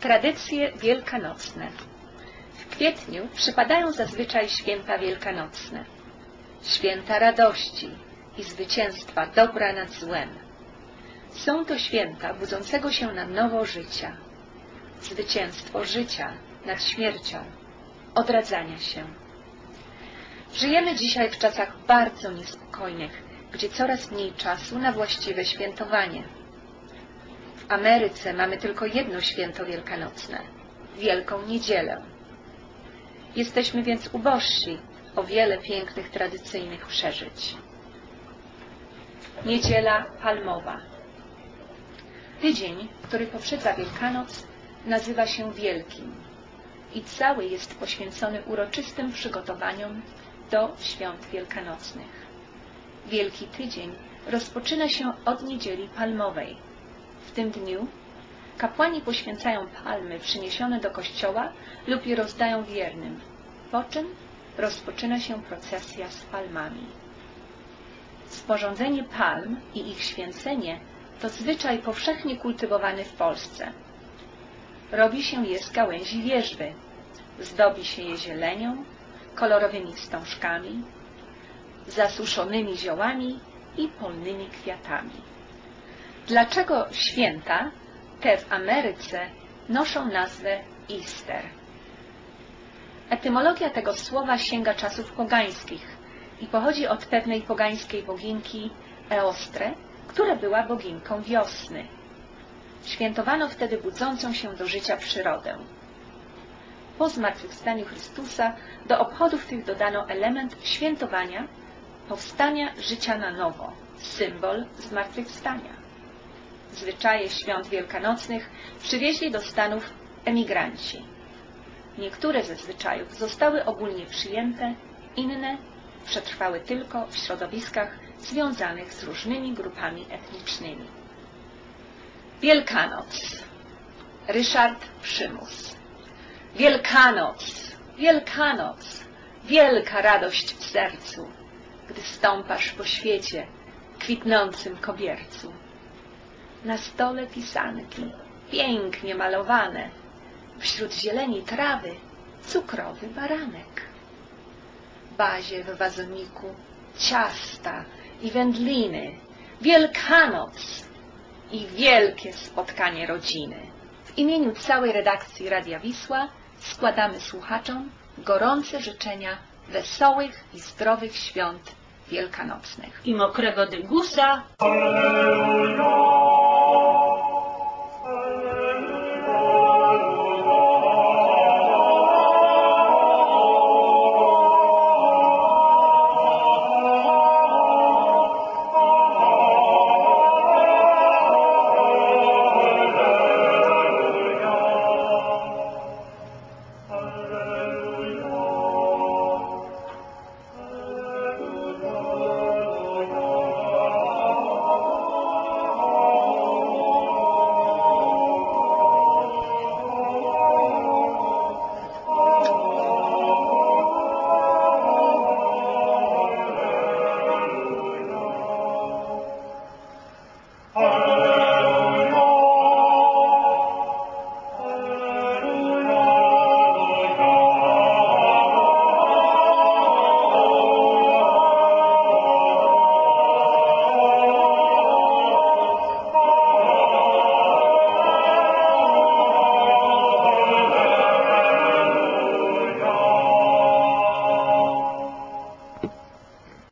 Tradycje wielkanocne. W kwietniu przypadają zazwyczaj święta wielkanocne. Święta radości i zwycięstwa dobra nad złem. Są to święta budzącego się na nowo życia. Zwycięstwo życia nad śmiercią, odradzania się. Żyjemy dzisiaj w czasach bardzo niespokojnych, gdzie coraz mniej czasu na właściwe świętowanie. W Ameryce mamy tylko jedno święto wielkanocne – Wielką Niedzielę. Jesteśmy więc ubożsi o wiele pięknych, tradycyjnych przeżyć. Niedziela Palmowa. Tydzień, który poprzedza Wielkanoc, nazywa się Wielkim i cały jest poświęcony uroczystym przygotowaniom do świąt wielkanocnych. Wielki Tydzień rozpoczyna się od Niedzieli Palmowej. W tym dniu kapłani poświęcają palmy przyniesione do kościoła lub je rozdają wiernym, po czym rozpoczyna się procesja z palmami. Sporządzenie palm i ich święcenie to zwyczaj powszechnie kultywowany w Polsce. Robi się je z gałęzi wierzby, zdobi się je zielenią, kolorowymi wstążkami, zasuszonymi ziołami i polnymi kwiatami. Dlaczego święta te w Ameryce noszą nazwę Easter? Etymologia tego słowa sięga czasów pogańskich i pochodzi od pewnej pogańskiej boginki Eostre, która była boginką wiosny. Świętowano wtedy budzącą się do życia przyrodę. Po zmartwychwstaniu Chrystusa do obchodów tych dodano element świętowania, powstania życia na nowo, symbol zmartwychwstania. Zwyczaje świąt wielkanocnych przywieźli do Stanów emigranci. Niektóre ze zwyczajów zostały ogólnie przyjęte, inne przetrwały tylko w środowiskach związanych z różnymi grupami etnicznymi. Wielkanoc. Ryszard Przymus. Wielkanoc, Wielkanoc, wielka radość w sercu, gdy stąpasz po świecie, kwitnącym kobiercu. Na stole pisanki, pięknie malowane, wśród zieleni trawy cukrowy baranek. Bazie w wazoniku, ciasta i wędliny, Wielkanoc i wielkie spotkanie rodziny. W imieniu całej redakcji Radia Wisła składamy słuchaczom gorące życzenia wesołych i zdrowych świąt wielkanocnych. I mokrego dygusa.